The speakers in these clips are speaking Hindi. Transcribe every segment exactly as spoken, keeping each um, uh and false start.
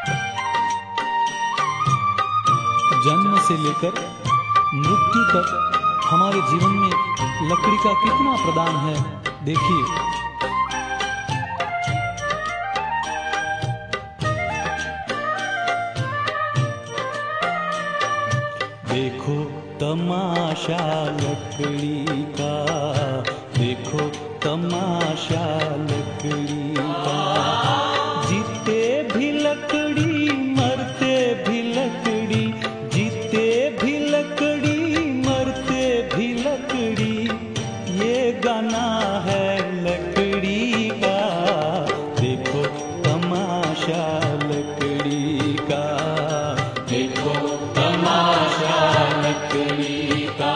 जन्म से लेकर मृत्यु तक हमारे जीवन में लकड़ी का कितना प्रदान है, देखिए। देखो तमाशा लकड़ी का, देखो तमाशा लकड़ी का। जीते भी लकड़ी, मरते भी लकड़ी, जीते भी लकड़ी, मरते भी लकड़ी। ये गाना है लकड़ी का, देखो तमाशा लकड़ी का, देखो तमाशा लकड़ी का।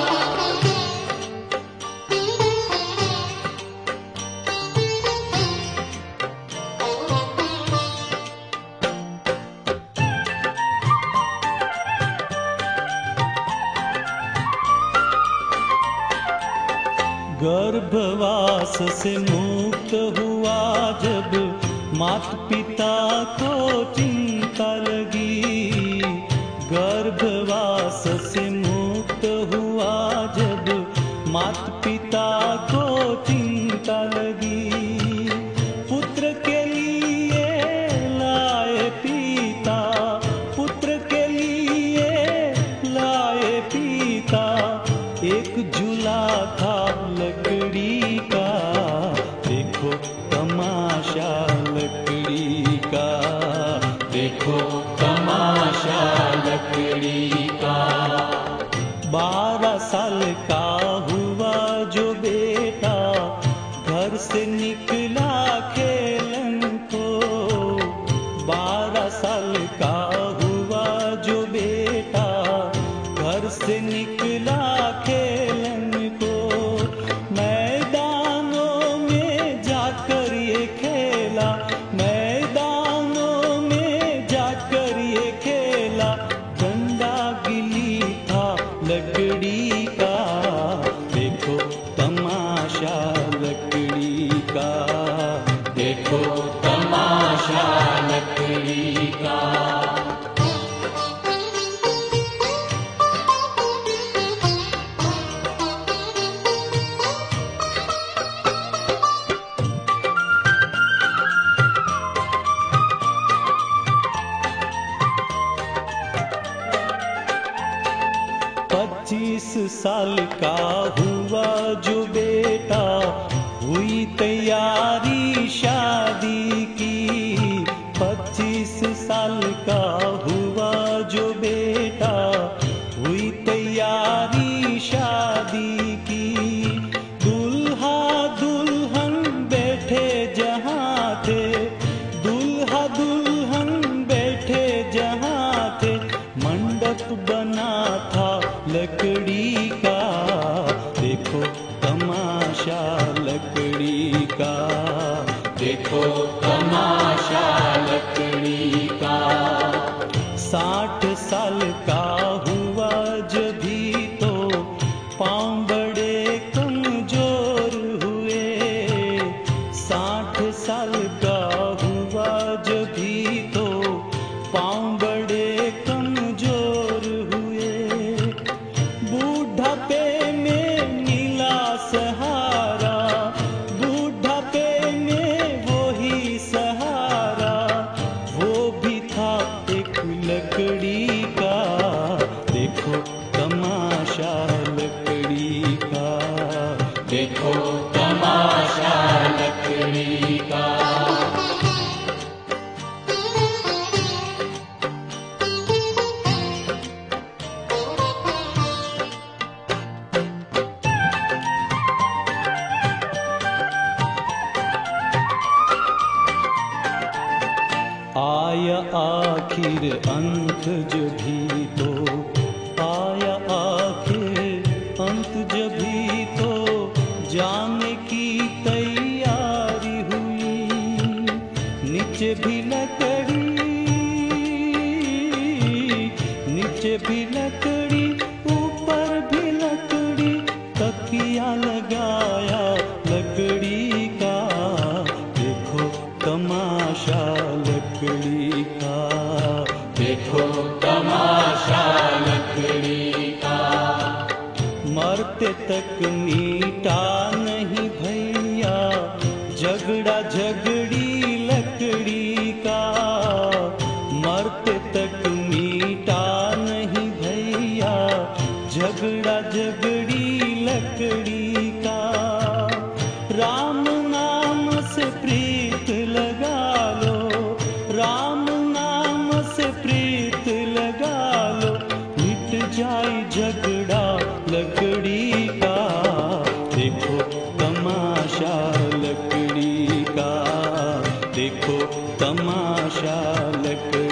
गर्भवास से मुक्त हुआ जब माता पिता को चिंता लगी। गर्भवास से मुक्त हुआ जब माता पिता को चिंता लगी। पुत्र के लिए लाए पिता, पुत्र के लिए लाए पिता एक झूला था लकड़ी का। देखो तमाशा लकड़ी का, देखो तमाशा लकड़ी का। बारह साल का हुआ जो बेटा घर से निकला खेलन को। बारह साल का हुआ जो बेटा घर से निकला खेलन को। मैदानों में जाकर ये खेला, मैदानों में जाकर ये खेला। डंडा गिली था लकड़ी का। देखो तमाशा लकड़ी का, देखो तमाशा लकड़ी का। पच्चीस साल का हुआ जो बेटा हुई तैयारी शादी की। पच्चीस साल का हुआ जो बेटा हुई तैयारी शादी की। दूल्हा दुल्हन बैठे जहाँ थे, दूल्हा दुल्हन बैठे जहाँ थे। मंडप बना था लकड़ी का। देखो तमाशा लकड़ी का, देखो तमाशा लकड़ी का। साठ साल का हुआ जभी तो पाँव बड़े कमजोर हुए। साठ साल का हुआ जभी तो पाँव बड़े कमजोर हुए। बूढ़ापे में मिला सहारा, बूढ़ापे में वो ही सहारा। वो भी था एक लकड़ी का। देखो तमाशा लकड़ी का, देखो तमाशा लकड़ी का। आया आखिर अंत जभी तो, आया आखिर अंत जभी तो। जाने की तैयारी हुई। नीचे भी लकड़ी, नीचे भी लकड़ी, ऊपर भी लकड़ी। तकिया लगाया लकड़ी का। देखो तमाशा लकड़ी का, देखो तमाशा लकड़ी का। मरते तक मीटा नहीं भैया झगड़ा झगड़ी लकड़ी का, मरते तक मीटा नहीं भैया झगड़ा झगड़ी लकड़ी का। राम नाम से प्रीत लगा लो, राम नाम से प्रीत लगा लो, मिट जाए झगड़ा लकड़ी का। देखो तमाशा लकड़ी का, देखो तमाशा लकड़ी